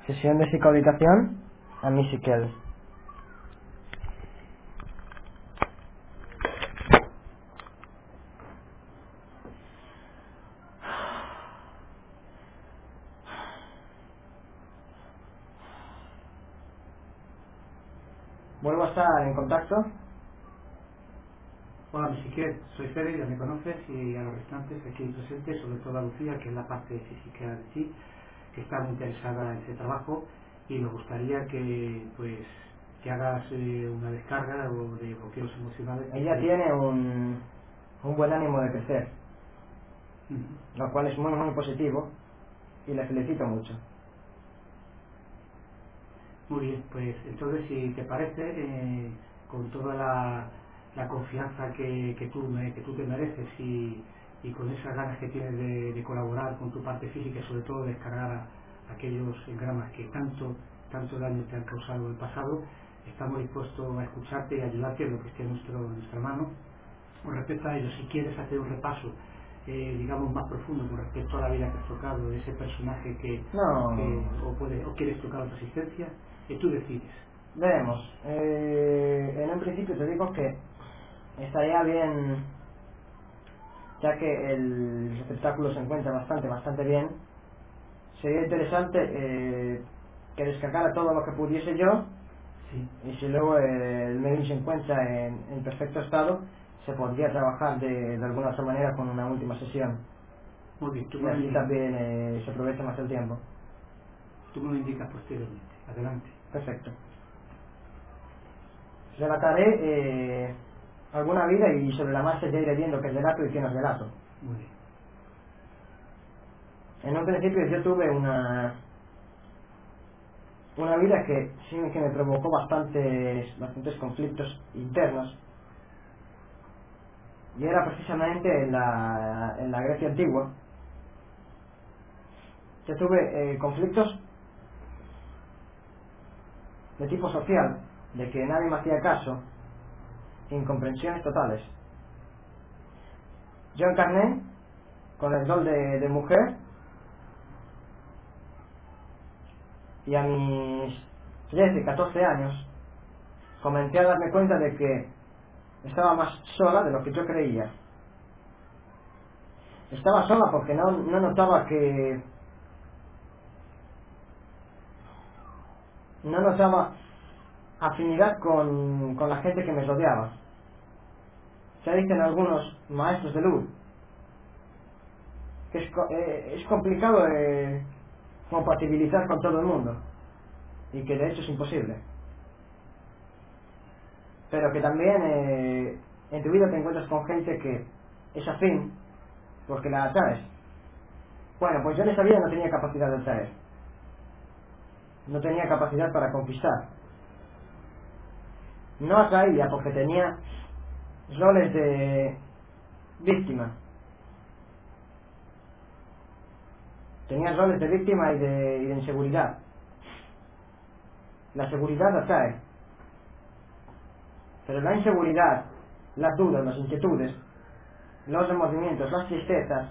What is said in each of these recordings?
Sesión de psicohabitación a Musical. Vuelvo a estar en contacto. Hola, Misiquet, soy Fede, ya me conoces, y a los restantes aquí presentes, sobre todo a Lucía, que es la parte física de sí, que está muy interesada en ese trabajo, y me gustaría que que hagas una descarga o de bloqueos emocionales. Ella tiene un buen ánimo de crecer, lo cual es muy positivo y le felicito mucho. Muy bien, pues entonces si te parece, con toda la confianza que tú te mereces y con esas ganas que tienes de colaborar con tu parte física y sobre todo descargar a aquellos engramas que tanto daño te han causado en el pasado, estamos dispuestos a escucharte y ayudarte en lo que esté en nuestra mano. Con respecto a ello, si quieres hacer un repaso digamos más profundo con respecto a la vida que has tocado, de ese personaje o quieres tocar otra asistencia, tú decides. Veremos. En un principio te digo que estaría bien, ya que el espectáculo se encuentra bastante bien. Sería interesante que descargara todo lo que pudiese yo. Sí. Y si luego el medio se encuentra en perfecto estado, se podría trabajar de alguna otra manera con una última sesión. Muy bien, tú Y me lo así indicas. también se aprovecha más el tiempo. Tú me lo indicas posteriormente. Adelante. Perfecto. Relataré alguna vida y sobre la marcha ya iré viendo qué es relato y qué no es relato. Muy bien. En un principio yo tuve una vida que sí que me provocó bastantes conflictos internos, y era precisamente en la Grecia antigua. Yo tuve conflictos de tipo social, de que nadie me hacía caso, incomprensiones totales. Yo encarné con el rol de mujer, y a mis 13, 14 años comencé a darme cuenta de que estaba más sola de lo que yo creía. Estaba sola porque no notaba no notaba afinidad con la gente que me rodeaba. Ya dicen algunos maestros de luz que es complicado compatibilizar con todo el mundo, y que de hecho es imposible, pero que también en tu vida te encuentras con gente que es afín porque la atraes. Bueno, pues yo en esa vida no tenía capacidad de atraer, no tenía capacidad para conquistar, no atraía porque tenía roles de víctima, tenía roles de víctima y de inseguridad. La seguridad atrae, pero la inseguridad, las dudas, las inquietudes, los remordimientos, las tristezas,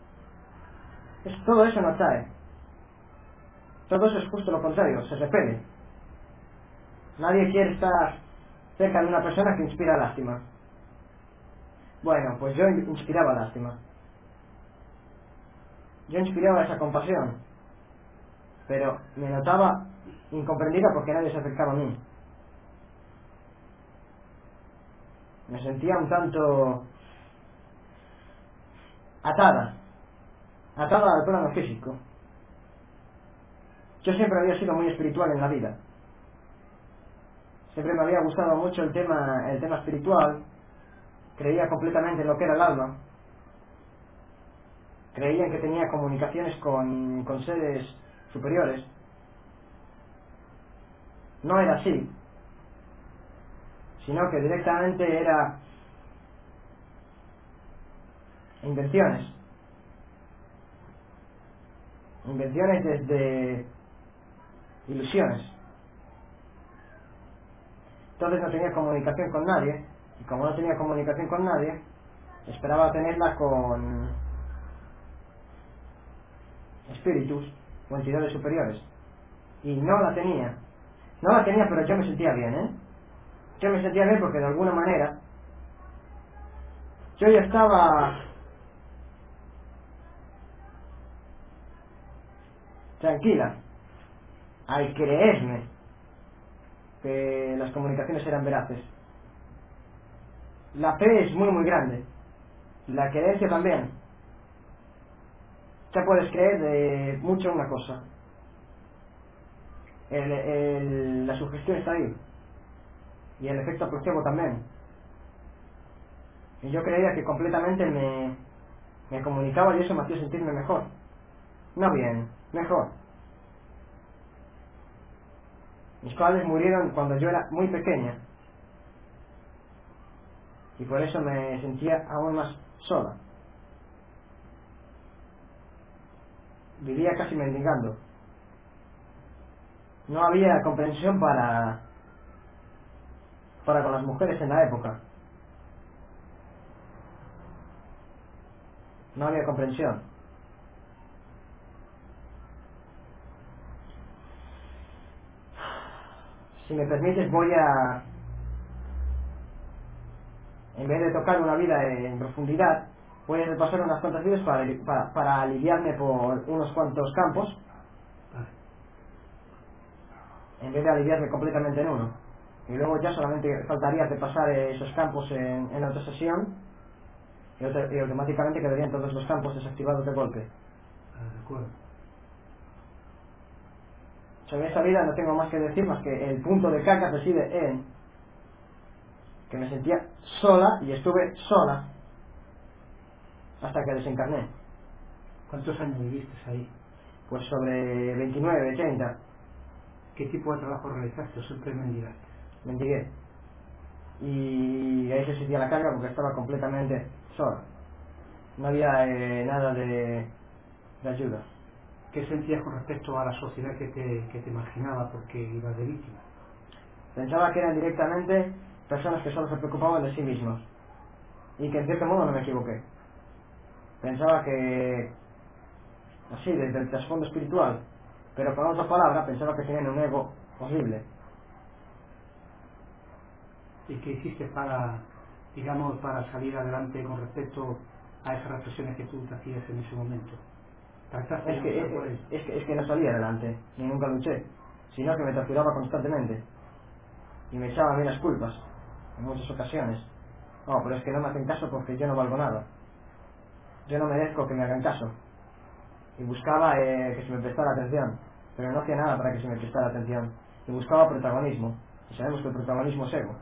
todo eso no atrae. Todo eso es justo lo contrario, se repele. Nadie quiere estar cerca de una persona que inspira lástima. Bueno, pues yo inspiraba lástima, yo inspiraba esa compasión, pero me notaba incomprendida porque nadie se acercaba a mí. Me sentía un tanto atada al plano físico. Yo siempre había sido muy espiritual en la vida, siempre me había gustado mucho el tema espiritual, creía completamente en lo que era el alma, creía en que tenía comunicaciones con seres superiores. No era así, sino que directamente era invenciones desde ilusiones. Entonces no tenía comunicación con nadie, y como no tenía comunicación con nadie, esperaba tenerla con espíritus o entidades superiores. y no la tenía. No la tenía, pero yo me sentía bien, ¿eh? Yo me sentía bien porque de alguna manera yo ya estaba tranquila al creerme que las comunicaciones eran veraces. La fe es muy muy grande, la creencia también. Ya puedes creer de mucho una cosa, la sugestión está ahí y el efecto placebo también, y yo creía que completamente me comunicaba y eso me hacía sentirme mejor, no bien, mejor. Mis padres murieron cuando yo era muy pequeña y por eso me sentía aún más sola. Vivía casi mendigando. No había comprensión para con las mujeres en la época. No había comprensión. Si me permites, voy a, en vez de tocar una vida en profundidad, voy a repasar unas cuantas vidas para aliviarme por unos cuantos campos, Vale. en vez de aliviarme completamente en uno. Y luego ya solamente faltaría repasar esos campos en otra sesión y automáticamente quedarían todos los campos desactivados de golpe. De acuerdo. Sobre esta vida no tengo más que decir más que el punto de carga reside en que me sentía sola y estuve sola hasta que desencarné. ¿Cuántos años viviste ahí? Pues sobre 29, 30. ¿Qué tipo de trabajo realizaste o siempre mendigaste? Mendigué. Y ahí se sentía la carga porque estaba completamente sola. No había nada de ayuda. ¿Qué sentías con respecto a la sociedad que te marginaba porque ibas de víctima? Pensaba que eran directamente personas que solo se preocupaban de sí mismos. Y que en cierto modo no me equivoqué. Pensaba que, así, desde el trasfondo espiritual, pero con otra palabra, pensaba que tenían un ego horrible. ¿Y qué hiciste para, digamos, para salir adelante con respecto a esas reflexiones que tú te hacías en ese momento? ¿Trataste de luchar por ello? Es que no salía adelante, ni nunca luché, sino que me torturaba constantemente y me echaba a mí las culpas en muchas ocasiones. No, pero es que no me hacen caso porque yo no valgo nada, yo no merezco que me hagan caso, y buscaba que se me prestara atención, pero no hacía nada para que se me prestara atención, y buscaba protagonismo, y sabemos que el protagonismo es ego.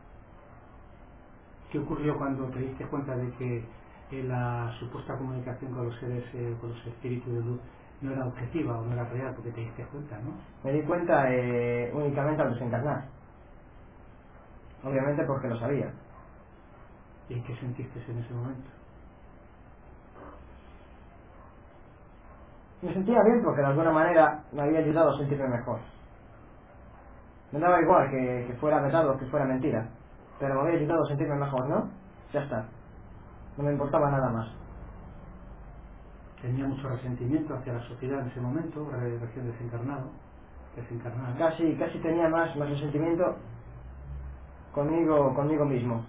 ¿Qué ocurrió cuando te diste cuenta de que la supuesta comunicación con los seres, con los espíritus de luz, no era objetiva o no era real? Porque te diste cuenta, ¿no? Me di cuenta únicamente al desencarnar, obviamente porque lo sabía. ¿Y qué sentiste en ese momento? Me sentía bien porque de alguna manera me había ayudado a sentirme mejor. Me daba igual que fuera verdad o que fuera mentira, pero me había ayudado a sentirme mejor, ¿no? Ya está. No me importaba nada más. Tenía mucho resentimiento hacia la sociedad en ese momento, recién desencarnada. Casi tenía más resentimiento conmigo mismo.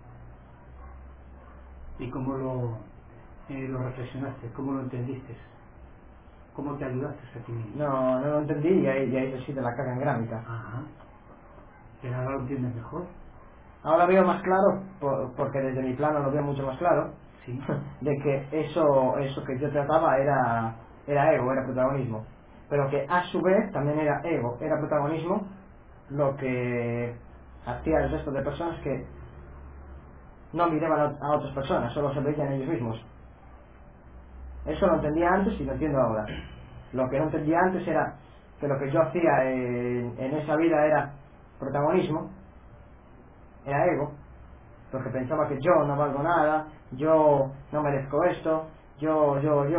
¿Y cómo lo reflexionaste? ¿Cómo lo entendiste? ¿Cómo te ayudaste a ti mismo? No lo entendí y ahí reside la carga engrámica. Ajá. ¿Pero ahora lo entiendes mejor? Ahora veo más claro, porque desde mi plano lo veo mucho más claro, Sí. de que eso que yo trataba era ego, era protagonismo. Pero que a su vez también era ego, era protagonismo, lo que hacía el resto de personas que no miraban a otras personas, solo se veían ellos mismos. Eso lo entendía antes y lo entiendo ahora. Lo que no entendía antes era que lo que yo hacía en esa vida era protagonismo, era ego, porque pensaba que yo no valgo nada, yo no merezco esto, yo.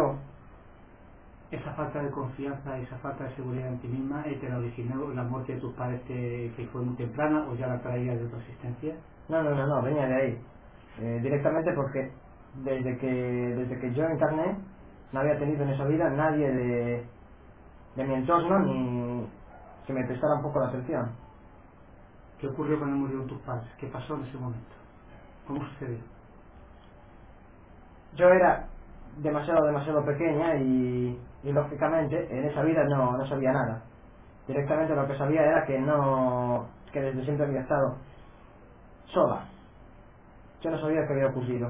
Esa falta de confianza, esa falta de seguridad en ti misma, ¿te la originó la muerte de tus padres que fue muy temprana o ya la traías de tu existencia? No, venía de ahí. Directamente porque desde que yo encarné, no había tenido en esa vida nadie de mi entorno ni que me prestara un poco la atención. ¿Qué ocurrió cuando murieron tus padres? ¿Qué pasó en ese momento? ¿Cómo sucedió? Yo era demasiado pequeña y lógicamente en esa vida no sabía nada. Directamente lo que sabía era que desde siempre había estado sola. Yo no sabía qué había ocurrido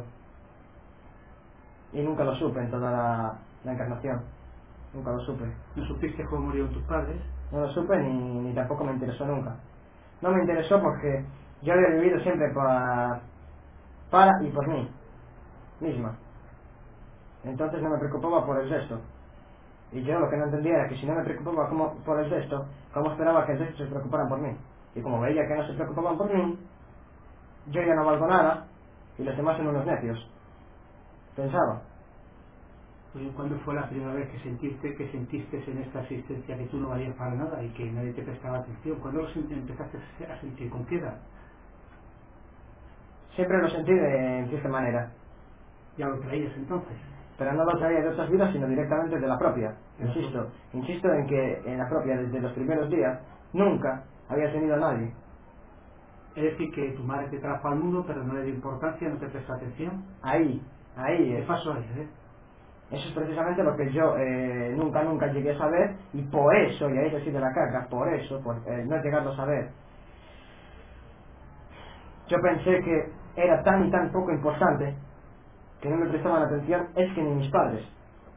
y nunca lo supe en toda la encarnación. Nunca lo supe. ¿No supiste cómo murieron tus padres? No lo supe ni tampoco me interesó nunca. No me interesó porque yo había vivido siempre para y por mí misma. Entonces no me preocupaba por el resto. Y yo lo que no entendía era que si no me preocupaba por el resto, ¿cómo esperaba que el resto se preocuparan por mí? Y como veía que no se preocupaban por mí, yo ya no valgo nada y los demás son unos necios. Pensaba. Oye, ¿cuándo fue la primera vez que sentiste en esta existencia que tú no valías para nada y que nadie te prestaba atención? ¿Cuándo empezaste a sentir? ¿Con qué edad? Siempre lo sentí en cierta manera. ¿Ya lo traías entonces? Pero no lo traía de otras vidas, sino directamente de la propia. Insisto en que en la propia, desde los primeros días, nunca había tenido a nadie. Es decir, que tu madre te trajo al mundo, pero no le dio importancia, no te prestó atención. Ahí ¿Qué es. pasó ahí, Eso es precisamente lo que yo nunca llegué a saber, y por eso, y ahí reside la carga, por eso, por no llegarlo a saber, yo pensé que era tan y tan poco importante que no me prestaban atención, es que ni mis padres.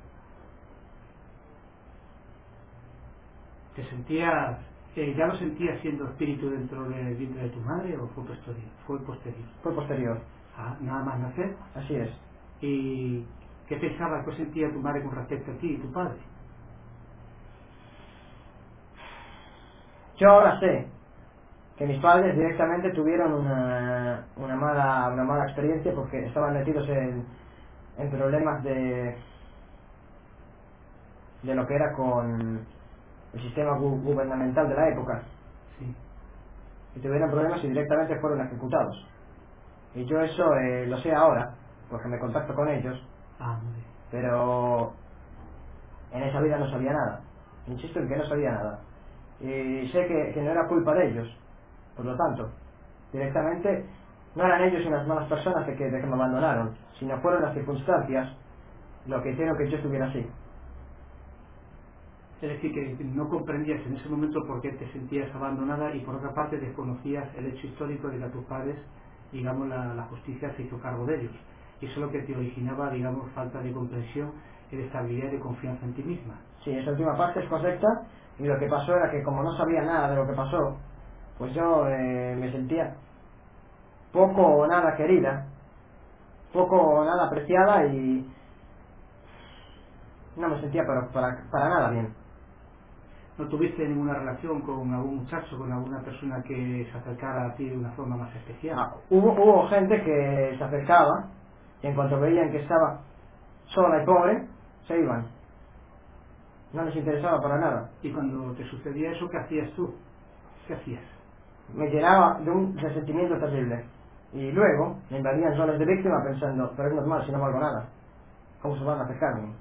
¿Te sentías, ya lo sentías siendo espíritu dentro del vientre de tu madre o fue posterior? Fue posterior. Fue posterior. Ah, nada más nacer. Así es. ¿Y qué pensaba, qué sentía tu madre con respecto a ti y tu padre? Yo ahora sé que mis padres directamente tuvieron una mala experiencia porque estaban metidos en problemas de lo que era con el sistema gubernamental de la época. Sí. Y tuvieron problemas y directamente fueron ejecutados. Y yo eso lo sé ahora, porque me contacto con ellos, Ah, muy bien. pero en esa vida no sabía nada. Insisto en que no sabía nada. Y sé que no era culpa de ellos, por lo tanto, directamente no eran ellos unas malas personas de que me abandonaron, sino fueron las circunstancias lo que hicieron que yo estuviera así. Es decir, que no comprendías en ese momento por qué te sentías abandonada y por otra parte desconocías el hecho histórico de que a tus padres, digamos, la justicia se hizo cargo de ellos. Y eso es lo que te originaba, digamos, falta de comprensión, de estabilidad y de confianza en ti misma. Sí, esa última parte es correcta, y lo que pasó era que como no sabía nada de lo que pasó, pues yo me sentía poco o nada querida, poco o nada apreciada y no me sentía para nada bien. ¿No tuviste ninguna relación con algún muchacho, con alguna persona que se acercara a ti de una forma más especial? Hubo gente que se acercaba y en cuanto veían que estaba sola y pobre, se iban. No les interesaba para nada. Y cuando te sucedía eso, ¿qué hacías tú? ¿Qué hacías? Me llenaba de un resentimiento terrible. Y luego me invadían roles de víctima pensando, pero es normal si no valgo nada. ¿Cómo se van a acercar a mí?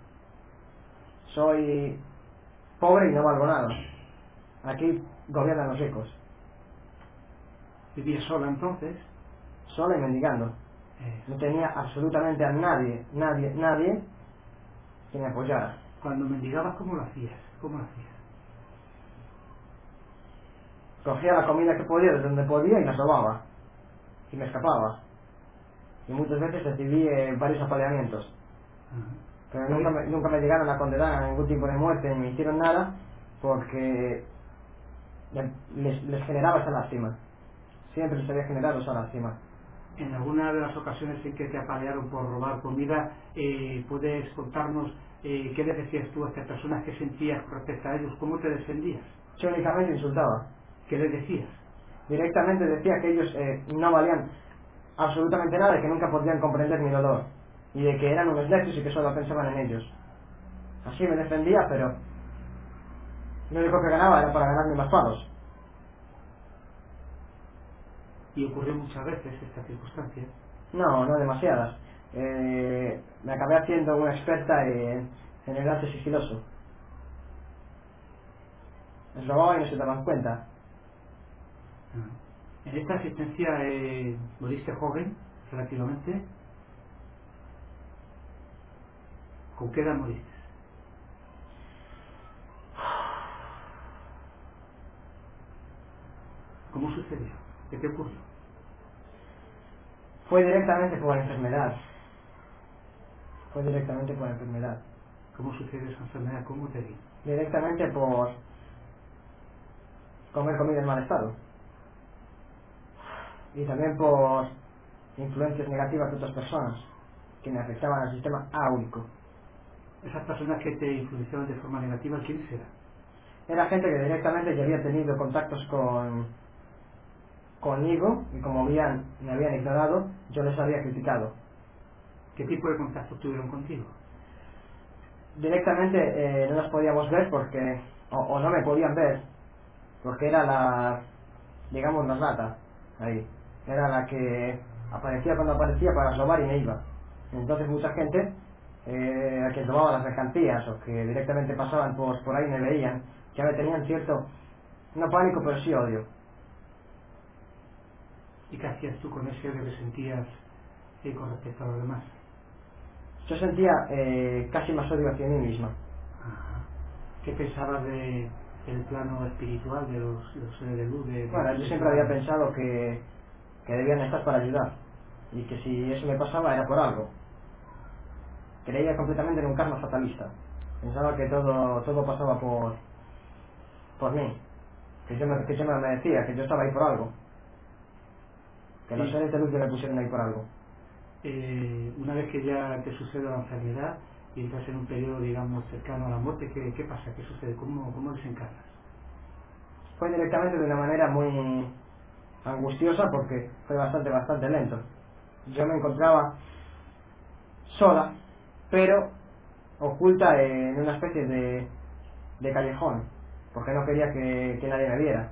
Soy pobre y no valgo nada. Aquí gobiernan los ricos. ¿Vivías sola entonces? Sola y mendigando. No tenía absolutamente a nadie que me apoyara. Cuando mendigabas, ¿cómo lo hacías? ¿Cómo lo hacías? Cogía la comida que podía de donde podía y la robaba. Y me escapaba. Y muchas veces recibí varios apaleamientos. Pero nunca me llegaron a condenar a ningún tipo de muerte ni me hicieron nada porque les generaba esa lástima. Siempre les había generado esa lástima. En alguna de las ocasiones en que te apalearon por robar comida, ¿puedes contarnos qué le decías tú a estas personas, qué sentías respecto a ellos, cómo te defendías? Yo únicamente insultaba. ¿Qué les decías? Directamente decía que ellos no valían absolutamente nada y que nunca podrían comprender mi dolor. Y de que eran unos necios y que solo pensaban en ellos. Así me defendía, pero lo único que ganaba era para ganarme más pagos. ¿Y ocurrió muchas veces esta circunstancia? No demasiadas. Me acabé haciendo una experta en el arte sigiloso. les robaba y no se daban cuenta. En esta asistencia moriste joven, relativamente. ¿Con qué edad moriste? ¿Cómo sucedió? ¿Qué te ocurrió? Fue directamente por enfermedad. Fue directamente por enfermedad. ¿Cómo sucedió esa enfermedad? ¿Cómo te vino? Directamente por comer comida en mal estado. Y también por influencias negativas de otras personas que me afectaban al sistema áurico. Esas personas que te influenciaban de forma negativa, ¿quiénes eran? Era gente que directamente ya había tenido contactos conmigo y como me habían ignorado, yo les había criticado. ¿Qué tipo de contactos tuvieron contigo? Directamente no las podíamos ver porque o no me podían ver porque era digamos la rata ahí, era la que aparecía cuando aparecía para robar y me iba. Entonces mucha gente a quien tomaba las mercancías o que directamente pasaban por ahí me veían, ya me tenían cierto, no pánico pero sí odio. ¿Y qué hacías tú con ese odio que sentías con respecto a los demás? Yo sentía casi más odio hacia mí misma. Ajá. ¿Qué pensabas del plano espiritual de los seres de luz? Bueno, yo siempre había pensado que debían estar para ayudar y que si eso me pasaba era por algo. Creía completamente en un karma fatalista. Pensaba que todo pasaba por mí, que yo me lo merecía, que yo estaba ahí por algo, que los seres de luz me pusieron ahí por algo. Una vez que ya te sucede la enfermedad y entras en un periodo, digamos, cercano a la muerte, ¿qué pasa? ¿Qué sucede? ¿Cómo desencarnas? Fue directamente de una manera muy angustiosa porque fue bastante lento. Yo me encontraba sola, pero oculta en una especie de callejón, porque no quería que nadie me viera.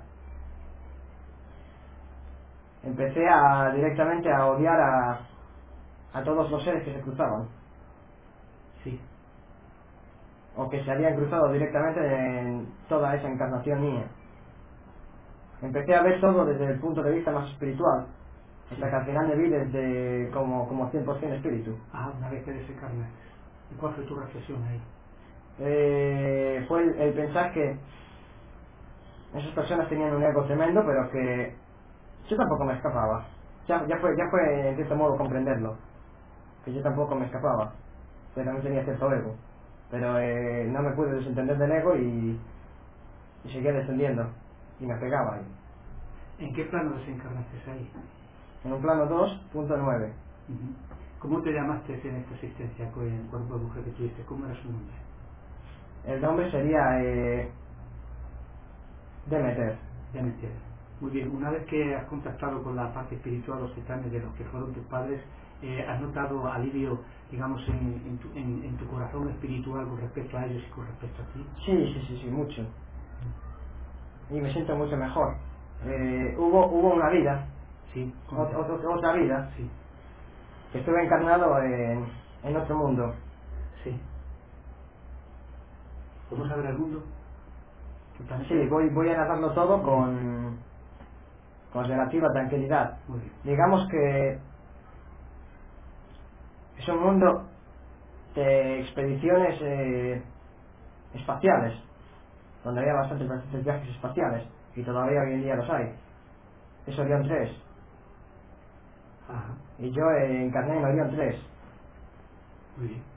Empecé directamente a odiar a todos los seres que se cruzaban. Sí. O que se habían cruzado directamente en toda esa encarnación mía. Empecé a ver todo desde el punto de vista más espiritual, hasta que al final me vi desde como 100% espíritu. Una vez que desencarnaste. ¿Y cuál fue tu reflexión ahí? Fue el pensar que esas personas tenían un ego tremendo, pero que yo tampoco me escapaba. Ya fue en cierto modo comprenderlo, que yo tampoco me escapaba, que también tenía cierto ego, pero no me pude desentender del ego y seguía descendiendo y me pegaba ahí. ¿En qué plano desencarnaste ahí? En un plano 2.9. ¿Cómo te llamaste en esta existencia con el cuerpo de mujer que tuviste? ¿Cómo era su nombre? El nombre sería Demeter. Demeter. Muy bien, una vez que has contactado con la parte espiritual, los titanes de los que fueron tus padres, ¿has notado alivio, digamos, en tu corazón espiritual con respecto a ellos y con respecto a ti? Sí, mucho. Y me siento mucho mejor. Hubo una vida, Sí, otra vida, sí, que estuve encarnado en otro mundo. sí. ¿Cómo saber el mundo? Sí, voy a narrarlo todo con relativa tranquilidad. Muy bien. Digamos que es un mundo de expediciones espaciales, donde había bastantes viajes espaciales, y todavía hoy en día los hay. Es Orión 3. Ajá. Y yo encarné en Orión 3. Muy bien.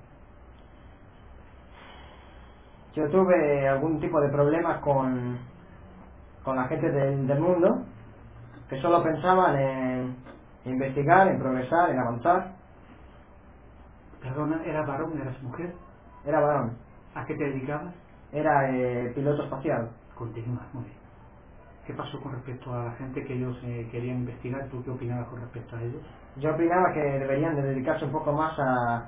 Yo tuve algún tipo de problema con la gente del mundo, que solo pensaban en investigar, en progresar, en avanzar. Perdona, ¿eras varón, eras mujer? Era varón. ¿A qué te dedicabas? Era piloto espacial. Continúa, muy bien. ¿Qué pasó con respecto a la gente que ellos querían investigar? ¿Tú qué opinabas con respecto a ellos? Yo opinaba que deberían de dedicarse un poco más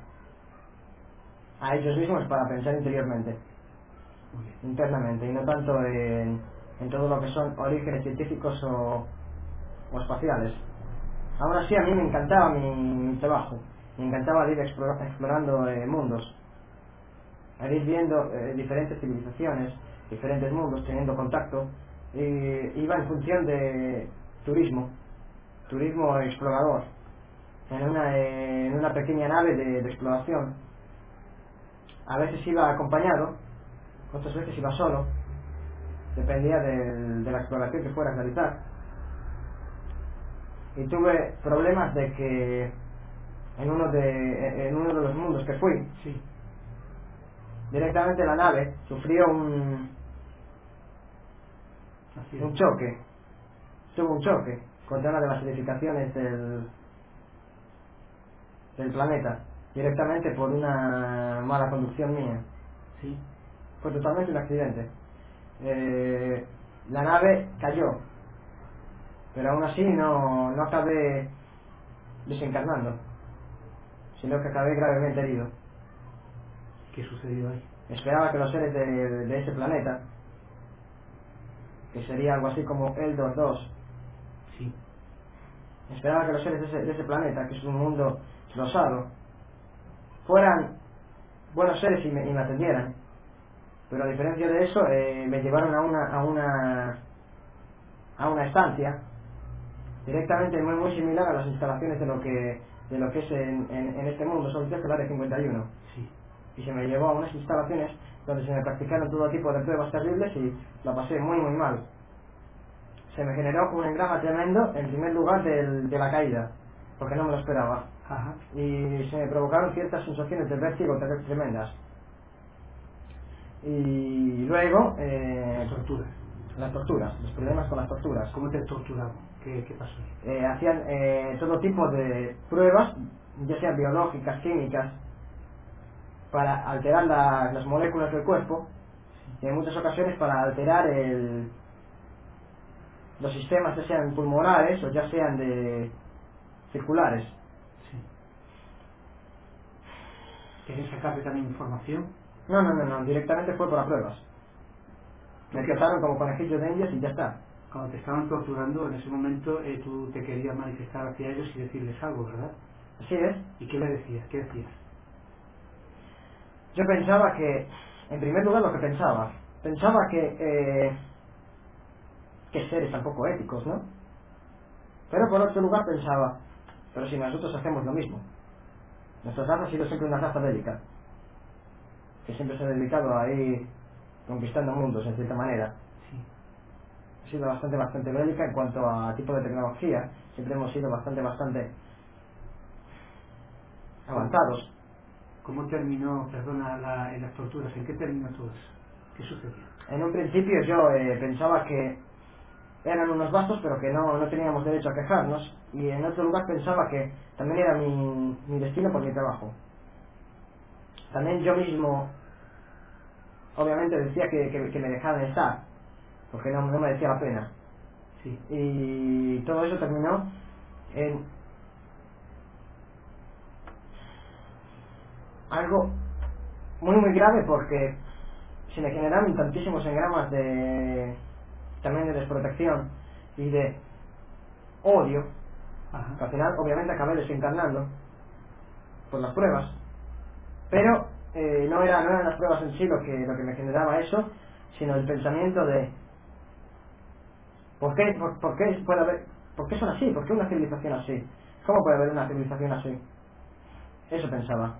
a ellos mismos para pensar interiormente, Muy bien. internamente, y no tanto en todo lo que son orígenes científicos o espaciales. Aún así, a mí me encantaba mi trabajo. Me encantaba ir explorando mundos, ir viendo diferentes civilizaciones, diferentes mundos, teniendo contacto. Iba en función de turismo explorador, en una pequeña nave de exploración. A veces iba acompañado, otras veces iba solo, dependía de la exploración que fuera a realizar. Y tuve problemas de que en uno de los mundos que fui, Sí. directamente la nave sufrió Así es. un choque, tuvo un choque contra una de las edificaciones del planeta, directamente por una mala conducción mía. Sí. Fue totalmente un accidente. La nave cayó, pero aún así no acabé desencarnando, sino que acabé gravemente herido. ¿Qué sucedió ahí? Esperaba que los seres de ese planeta, que sería algo así como el 22, Sí. esperaba que los seres de ese planeta, que es un mundo rosado, fueran buenos seres y me atendieran. Pero a diferencia de eso, me llevaron a una estancia directamente muy similar a las instalaciones de lo que es en este mundo, solo que el área 51. Sí. Y se me llevó a unas instalaciones donde se me practicaron todo tipo de pruebas terribles y la pasé muy mal. Se me generó un engrama tremendo, en primer lugar de la caída, porque no me lo esperaba. Ajá. Y se me provocaron ciertas sensaciones de vértigo tremendas. Y luego Las torturas. las torturas, los problemas con las torturas. ¿Cómo te torturaban? ¿Qué pasó? Hacían todo tipo de pruebas, ya sean biológicas, químicas, para alterar las moléculas del cuerpo, y en muchas ocasiones para alterar los sistemas, ya sean pulmonares o ya sean circulares. Sí. ¿Querían sacarte también información? No, directamente fue por pruebas. Me ¿Qué? trataron como conejillos de indias y ya está. Cuando te estaban torturando, en ese momento tú te querías manifestar hacia ellos y decirles algo, ¿verdad? Así es. ¿Y qué le decías? ¿Qué decías? Yo pensaba que, en primer lugar, lo que pensaba que seres tan poco éticos, ¿no? Pero por otro lugar pensaba, pero si nosotros hacemos lo mismo. Nuestra raza ha sido siempre una raza bélica, que siempre se ha dedicado a ir conquistando mundos en cierta manera. Sí. Ha sido bastante bélica en cuanto a tipo de tecnología. Siempre hemos sido bastante avanzados. ¿Cómo terminó, perdona, en las torturas? ¿En qué terminó todo eso? ¿Qué sucedió? En un principio yo pensaba que eran unos bastos, pero que no teníamos derecho a quejarnos. Y en otro lugar pensaba que también era mi destino por mi trabajo. También yo mismo, obviamente, decía que me dejaran estar, porque no me merecía la pena. Sí. Y todo eso terminó en algo muy grave, porque se me generaron tantísimos engramas también de desprotección y de odio, Ajá. que al final obviamente acabé desencarnando por las pruebas. Pero no eran las pruebas en sí lo que me generaba eso, sino el pensamiento de ¿por qué puede haber, por qué son así? ¿Por qué una civilización así? ¿Cómo puede haber una civilización así? Eso pensaba.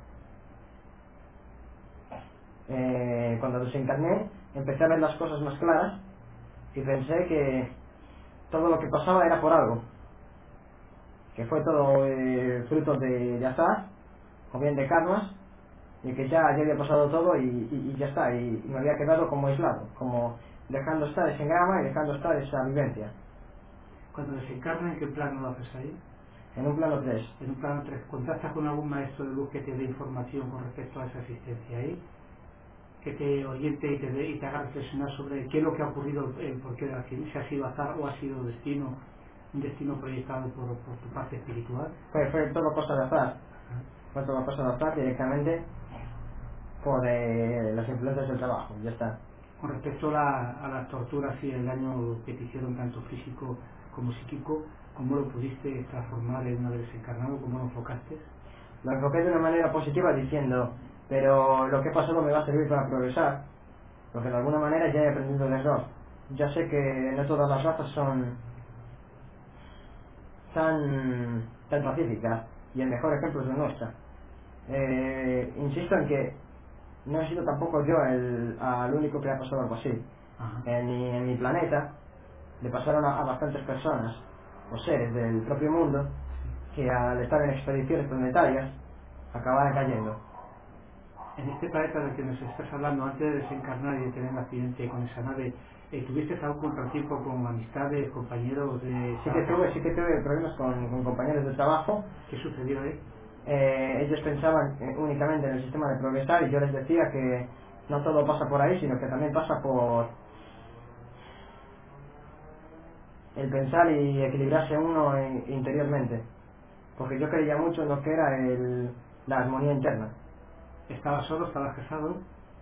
Cuando desencarné empecé a ver las cosas más claras y pensé que todo lo que pasaba era por algo, que fue todo fruto de azar o bien de karmas, y que ya había pasado todo y ya está, y me había quedado como aislado, como dejando estar ese engrama y dejando estar esa vivencia. Cuando desencarna, ¿en qué plano lo haces ahí? En un plano 3. En un plano 3. ¿Contactas con algún maestro de luz que te dé información con respecto a esa existencia ahí? Que te oriente y te haga reflexionar sobre qué es lo que ha ocurrido, por qué si ha sido azar o ha sido destino, un destino proyectado por tu parte espiritual. Fue todo cosa de azar. Fue todo cosa de azar directamente por las influencias del trabajo. Ya está. Con respecto a las torturas y el daño que te hicieron tanto físico como psíquico, ¿cómo lo pudiste transformar en una vez desencarnado? ¿Cómo lo enfocaste? Lo enfoqué de una manera positiva diciendo, pero lo que ha pasado me va a servir para progresar. porque de alguna manera ya he aprendido el error. Ya sé que no todas las razas son tan pacíficas, y el mejor ejemplo es la nuestra. Insisto en que no he sido tampoco yo al único que le ha pasado algo así. Ajá. En mi planeta le pasaron a bastantes personas o seres del propio mundo que al estar en expediciones planetarias acababan cayendo. En este planeta del que nos estás hablando, antes de desencarnar y de tener un accidente con esa nave, ¿tuviste algún contratiempo con amistades, compañeros de Sí que trabajo? tuve problemas con compañeros de trabajo. ¿Qué sucedió ahí? Ellos pensaban únicamente en el sistema de progresar, y yo les decía que no todo pasa por ahí, sino que también pasa por el pensar y equilibrarse uno interiormente, porque yo creía mucho en lo que era la armonía interna. ¿Estabas solo? ¿Estabas casado?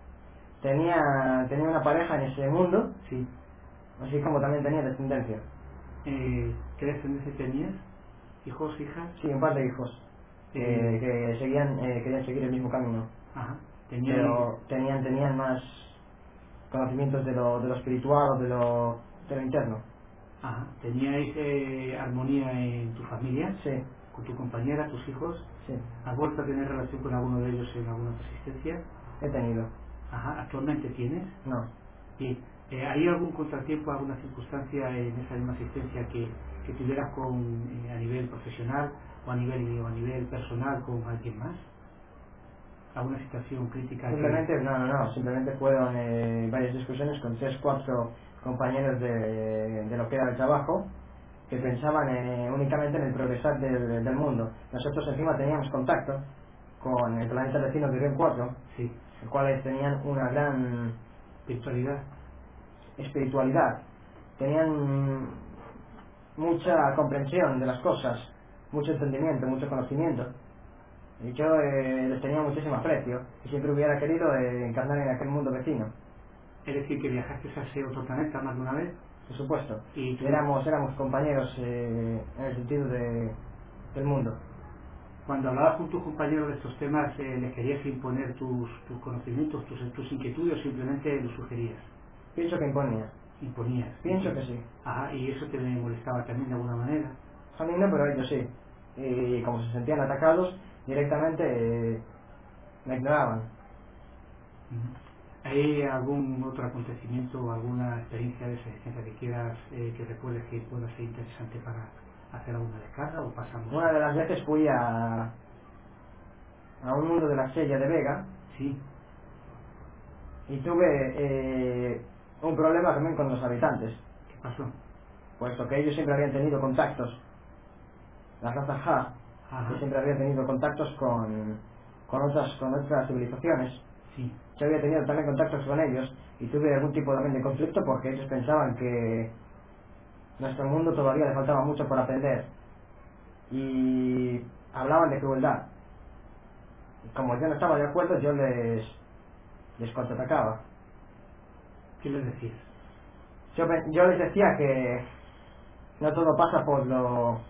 Tenía una pareja en ese mundo, Sí. así como también tenía descendencia. ¿Qué descendencia tenías? ¿Hijos, hijas? Sí, un par de hijos Eh, que querían seguir el mismo camino, ajá. ¿Teníais, pero tenían más conocimientos de lo espiritual o de lo interno. ajá. ¿Teníais armonía en tu familia? Sí, ¿Con tu compañera, tus hijos? sí, ¿Has vuelto a tener relación con alguno de ellos en alguna otra existencia? he tenido. Ajá. ¿Actualmente tienes? No, Bien. ¿Hay algún contratiempo, alguna circunstancia en esa misma existencia que tuvieras a nivel profesional o a nivel personal con alguien más? ¿Alguna situación crítica que...? simplemente, no, simplemente fueron varias discusiones con 3, 4 compañeros de lo que era el trabajo, que pensaban únicamente en el progresar del mundo. Nosotros encima teníamos contacto con el planeta vecino de Río 4, Sí. los cuales tenían una gran ¿Virtualidad? espiritualidad, tenían mucha comprensión de las cosas, mucho entendimiento, mucho conocimiento, y yo les tenía muchísimo aprecio y siempre hubiera querido encarnar en aquel mundo vecino, Es decir, que viajaste a ese otro planeta más de una vez por supuesto. y tú, Éramos compañeros en el sentido del mundo. cuando hablabas con tus compañeros de estos temas, les querías imponer tus conocimientos, tus inquietudes o simplemente los sugerías, Pienso que imponías. imponías. Pienso que sí. Ajá, y eso te molestaba también de alguna manera. A mí no, pero ellos sí. Y como se sentían atacados, directamente me ignoraban. Ujú. ¿Hay algún otro acontecimiento o alguna experiencia de esa existencia que quieras que recuerdes que pueda ser interesante para hacer alguna descarga o pasamos Una de las veces fui a un mundo de la Sella de Vega Sí, y tuve un problema también con los habitantes, ¿qué pasó? puesto que ellos siempre habían tenido contactos, las razas Ha, que Ajá, siempre habían tenido contactos con otras civilizaciones. sí. Yo había tenido también contactos con ellos y tuve algún tipo también de conflicto porque ellos pensaban que nuestro mundo todavía le faltaba mucho por aprender y hablaban de crueldad. Y como yo no estaba de acuerdo, yo les contraatacaba. ¿Qué les decías? Yo les decía que no todo pasa por lo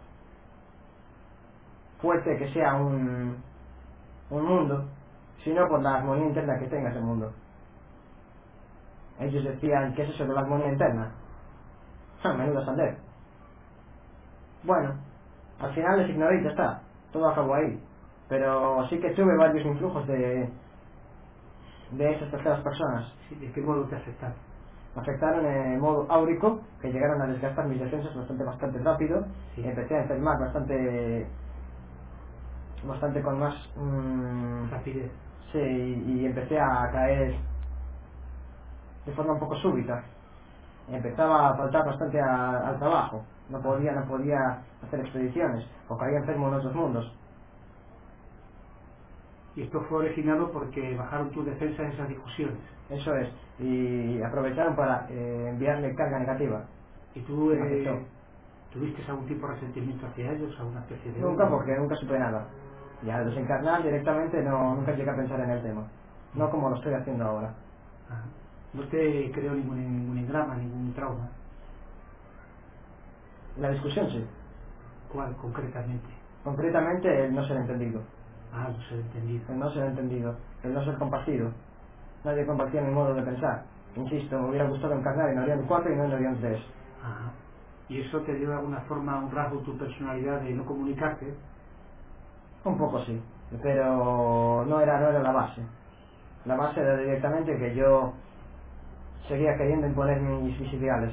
fuerte que sea un mundo, sino por la armonía interna que tenga ese mundo. Ellos decían, ¿qué es eso de la armonía interna? Menudo sandez. Bueno, al final les ignoré y ya está, todo acabó ahí. Pero sí que tuve varios influjos de esas terceras personas. Sí, ¿de qué modo te afectaron? Me afectaron en modo áurico, que llegaron a desgastar mis defensas bastante rápido. Sí. Empecé a enfermar bastante con más Rapidez. sí, y empecé a caer de forma un poco súbita. Empezaba a faltar bastante al trabajo, no podía hacer expediciones o caía enfermo en otros mundos. Y esto fue originado porque bajaron tus defensas en esas discusiones. Eso es, y aprovecharon para enviarle carga negativa, ¿Y tú que me afectó. tuviste algún tipo de resentimiento hacia ellos, alguna especie de Nunca, odio? porque nunca supe nada. Y al desencarnar directamente nunca llegué a pensar en el tema, no como lo estoy haciendo ahora. Ajá. No te creo ningún engrama, ningún trauma. La discusión sí, ¿Cuál concretamente? concretamente el no ser entendido, Ah, no se ha entendido. el no ser compasivo. Nadie compartía mi modo de pensar. Insisto, me hubiera gustado encarnar en Orión 4 y no en Orión 3. Ajá. ¿Y eso te dio de alguna forma un rasgo de tu personalidad de no comunicarte? Un poco sí, pero no era la base. La base era directamente que yo seguía queriendo imponer mis ideales.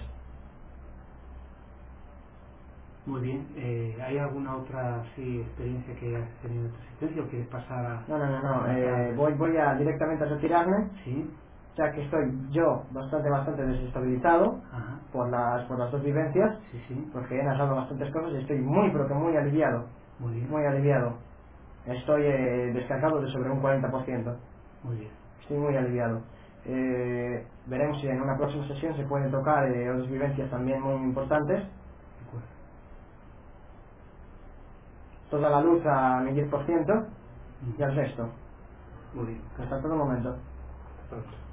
Muy bien. ¿Hay alguna otra sí, experiencia que has tenido en tu existencia o quieres pasar a No, comentar? voy a directamente a retirarme, Sí. ya que estoy yo bastante desestabilizado Ajá. por las dos vivencias, Sí, sí. porque he narrado bastantes cosas y estoy muy, pero que muy aliviado, Muy bien. muy aliviado. Estoy descansado de sobre un 40%. Muy bien. Estoy muy aliviado. Veremos si en una próxima sesión se pueden tocar otras vivencias también muy importantes. De acuerdo. Toda la luz a mi 10% y Ujú. al resto, Muy bien. hasta todo momento. Pronto.